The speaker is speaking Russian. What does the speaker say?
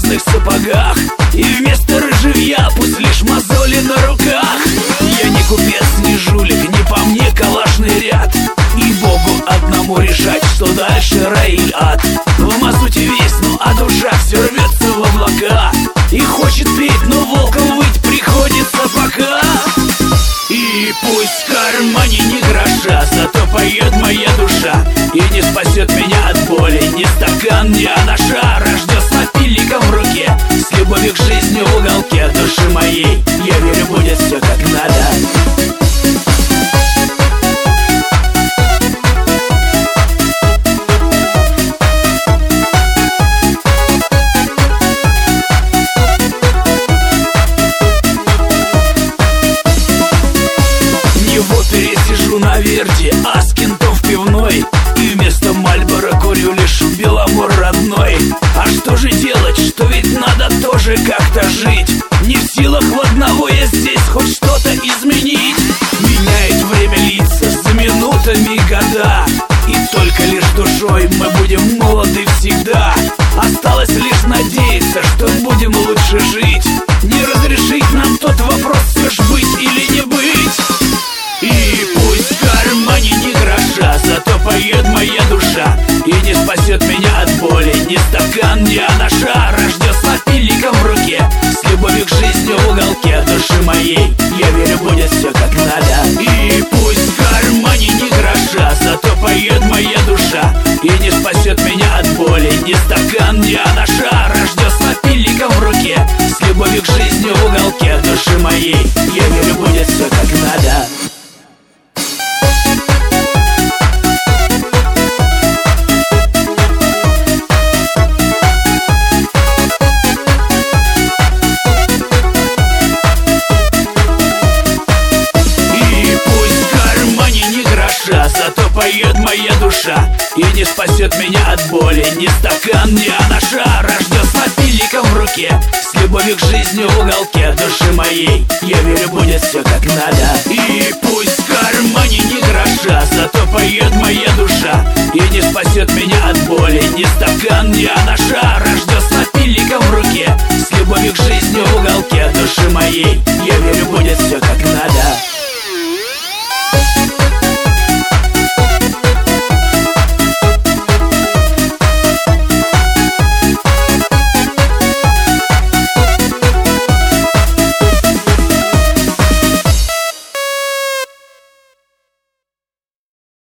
красных сапогах, и вместо рыжевья пусть лишь мозоли на руках. Я не купец, не жулик, не по мне калашный ряд, и Богу одному решать, что дальше рай или ад. В мазуте весь, ну а душа все рвется в облака, и хочет петь, но волком выть приходится пока. И пусть в кармане ни гроша, зато поет моя душа, и не спасет меня от боли ни стакан, ни анаша. Рожден с напильником в руке, с любовью к жизни в уголке души моей. Я верю, будет все как надо. Пересижу на верде, а с кентом в пивной, и вместо Мальбора курю лишь Беломор родной. А что же делать, что ведь надо тоже как-то жить. Не в силах в одного я здесь хоть что-то изменить. Меняет время лица, за минутами года, и только лишь душой мы будем молоды всегда. Осталось лишь надеяться, что будем лучше жить. Не разрешить нам тот вопрос, все ж быть или не быть. И пусть в кармане ни гроша, зато поет моя душа, и не спасет меня от боли ни стакан, ни анаша. Рожден с напильником в руке, с любовью к жизни в уголке души моей. Я верю, будет все как надо. И пусть в кармане ни гроша, зато поет моя душа, и не спасет меня от боли ни стакан, ни анаша. Рожден с напильником в руке, с любовью к жизни в уголке души моей. Я верю, будет все как надо. Зато поет моя душа, и не спасет меня от боли ни стакан, ни анаша. Рожден с напильником в руке, с любовью к жизни в уголке души моей. Я верю, будет все как надо. И пусть в кармане ни гроша, зато поет моя душа, и не спасет меня от боли ни стакан, ни анаша. Рожден с напильником в руке, с любовью к жизни в уголке души моей. Я верю, будет все как надо.